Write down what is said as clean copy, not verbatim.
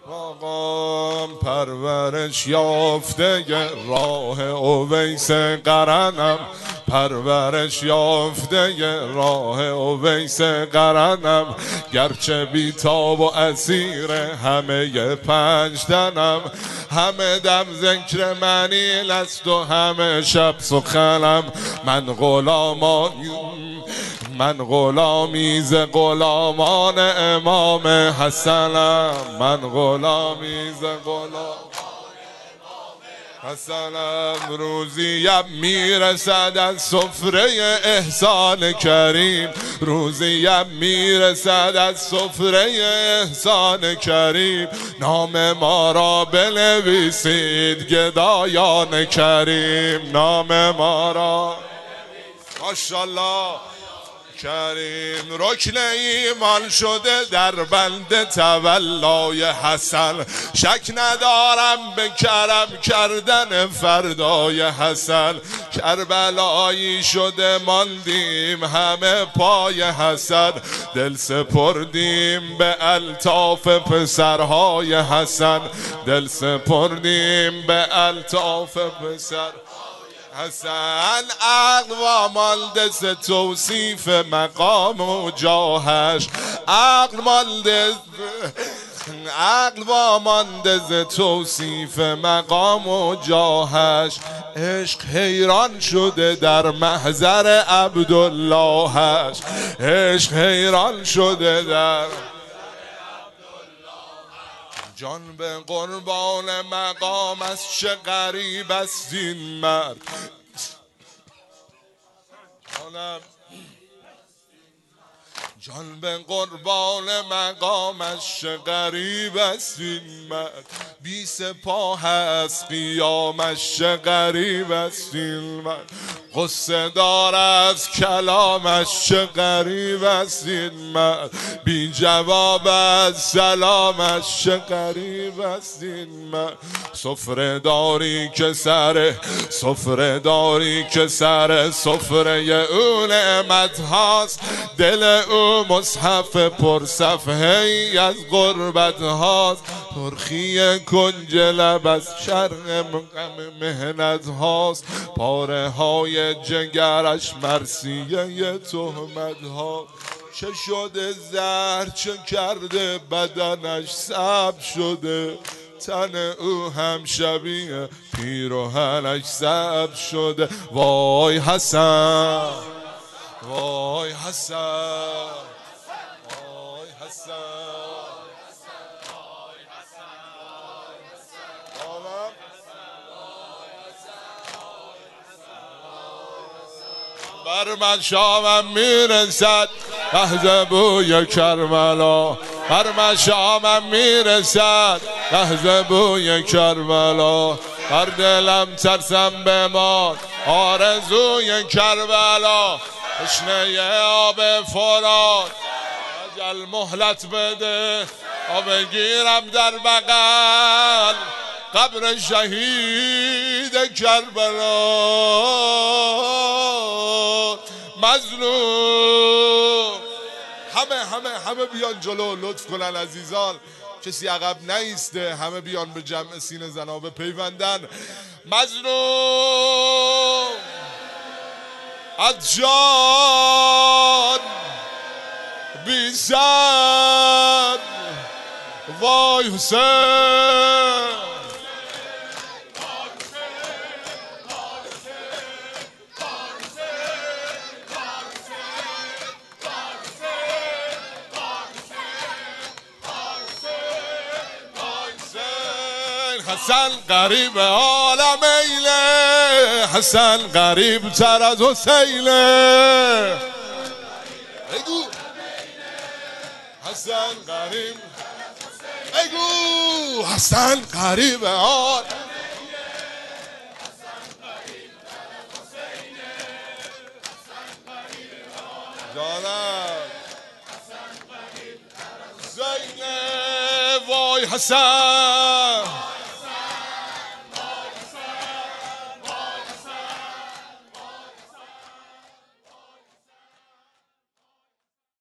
مقام پرورش یافته راه اویس قرنم، پرورش یافته راه اویس قرنم، گرچه بیتاب و اسیر همه پنج تنم، همه دم ذکر منیل است و همه شب سخنم. من غلامی ز غلامان امام حسنم، من غلامی ز غلامان حسنم. روزیم میرسد از سفره احسان کریم، روزیم میرسد از سفره احسان کریم، نام ما را بنویسید گدایان کریم، نام ما را ماشاءالله کریم. رکن ایمان شده در بند تولای حسن، شک ندارم به کرم کردن فردای حسن، کربلایی شده ماندیم همه پای حسن، دل سپردیم به الطاف پسرهای حسن، دل سپردیم به الطاف پسر حسن. عقل و مالده ز توصیف مقام و جاهش، عقل و مانده ز توصیف مقام و جاهش، عشق حیران شده در محضر عبداللهش، عشق حیران شده در جان به قربان مقام از چه غریب است این مرد. جان به قربان مقامش چه غریب است این مرد، بی سپاه است قیامش چه غریب است این مرد، غصه دار از کلامش چه غریب است این مرد، بی جواب از سلامش چه غریب است این مرد. سفره داری که سر سفره او نعمت هاست، دل او مصحف پر صفحه ای از غربت هاست، ترخی کنج لب از شرق مهنت هاست، پاره های جگرش مرثیه تهمت ها، چه شده زهر چه کرده بدنش سبز شده، تن او هم شبیه پیراهنش سبز شده. وای حسن، وای حسن، وای حسن، بر مشامم میرسد لحظه بوی کربلا، بر مشامم میرسد لحظه بوی کربلا، بر دلم ترسم بمان آرزوی کربلا، تشنه آب فرات اجل مهلت بده تا بگیرم در بغل قبر شهید کربلا. مظلوم همه بیان جلو، لطف کنن عزیزان، کسی عقب نایسته، همه بیان به جمع سینه زنا به پیوندن. مظلوم از جان بی سر، وای حسین، حسن غریب عالم ایله، حسن غریب تر از حسینه، بگو حسن غریب، بگو حسن غریب عالم جانم حسینه. وای حسن